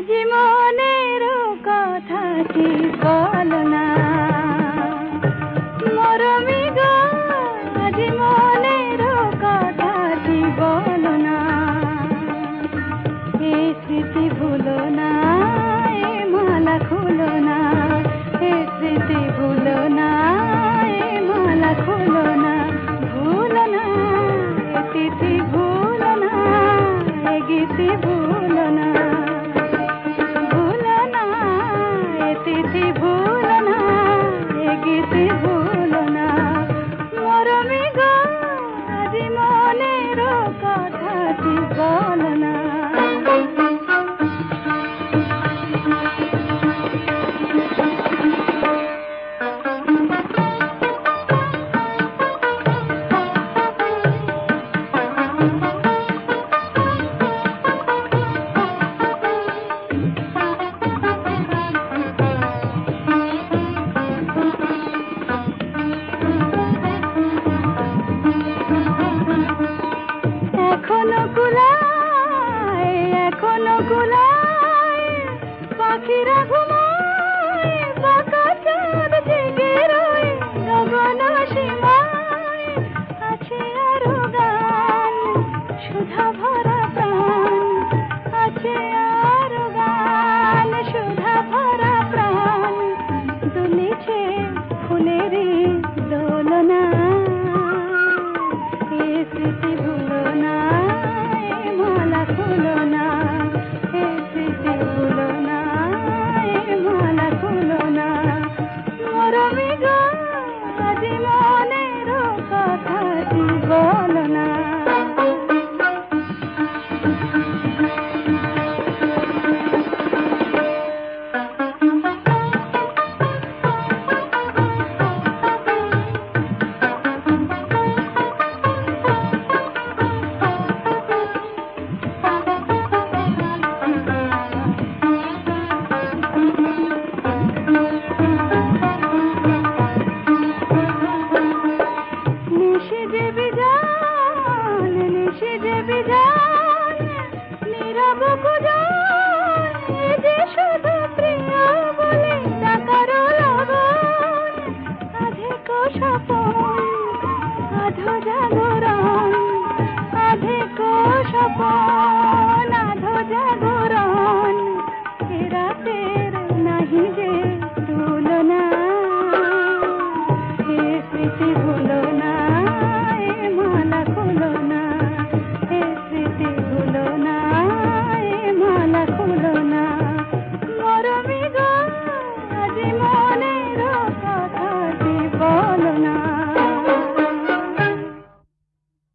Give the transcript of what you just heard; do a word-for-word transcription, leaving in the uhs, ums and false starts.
জীবনের কথাটি বলো না মরমি গো, জীবনের কথাটি বলো না। এ স্মৃতি ভুলো না, এ মালা খুলো না, এ স্মৃতি ভুলো না, এ মালা খুলো না। ভুলো না এ তিথি, ভুলো না এ গীতি, ভুলো না, ভুলো না এ তিথি, ভুলো না এ গীতি, ভুলো না। মরমি গো, জীবনের কথাটি বলো না। এখনো কুলায়, এখনো কুলায়, পাখিরা ঘুমায়, বাঁকা চাঁদ জেগে রয় গগন সীমায়। আছে আরো গান, সুধা ভরা প্রাণ, আছে আরো গান, সুধা ভরা প্রাণ। দুলিছে ফুলেরই দোলনা, এ স্মৃতি ভুলো না, এ মালা খুলো না, এ স্মৃতি ভুলো না, এ মালা খুলো না। মরমি গো, জীবনের কথাটি বলো না।